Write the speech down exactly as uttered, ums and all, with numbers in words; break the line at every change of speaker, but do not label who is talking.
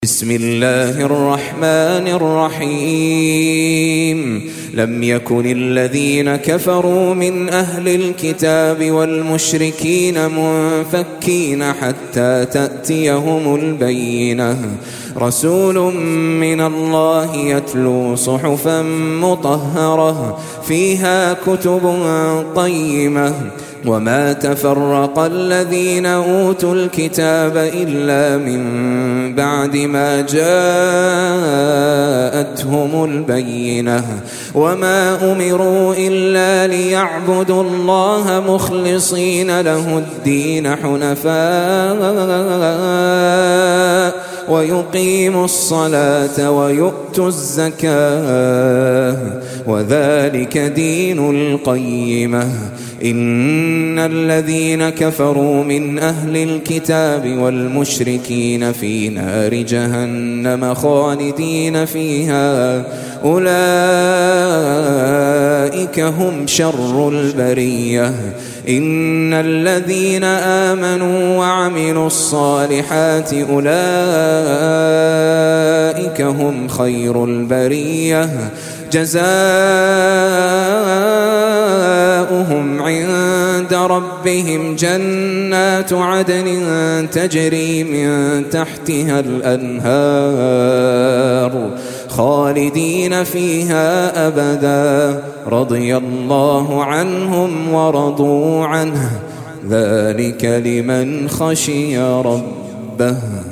بسم الله الرحمن الرحيم لم يكن الذين كفروا من أهل الكتاب والمشركين منفكين حتى تأتيهم البينة رسول من الله يتلو صحفا مطهرة فيها كتب قيمة وما تفرق الذين أوتوا الكتاب إلا من بعد ما جاءتهم البينة وما أمروا إلا ليعبدوا الله مخلصين له الدين حنفاء ويقيموا الصلاة ويؤتوا الزكاة وذلك دين القيمة إن الذين كفروا من أهل الكتاب والمشركين في نار جهنم خالدين فيها أولئك هم شر البرية إن الذين آمنوا وعملوا الصالحات أولئك هم خير البرية جزاؤهم عند ربهم جنات عدن تجري من تحتها الأنهار خالدين فيها أبدا رضي الله عنهم ورضوا عنه ذلك لمن خشي ربه.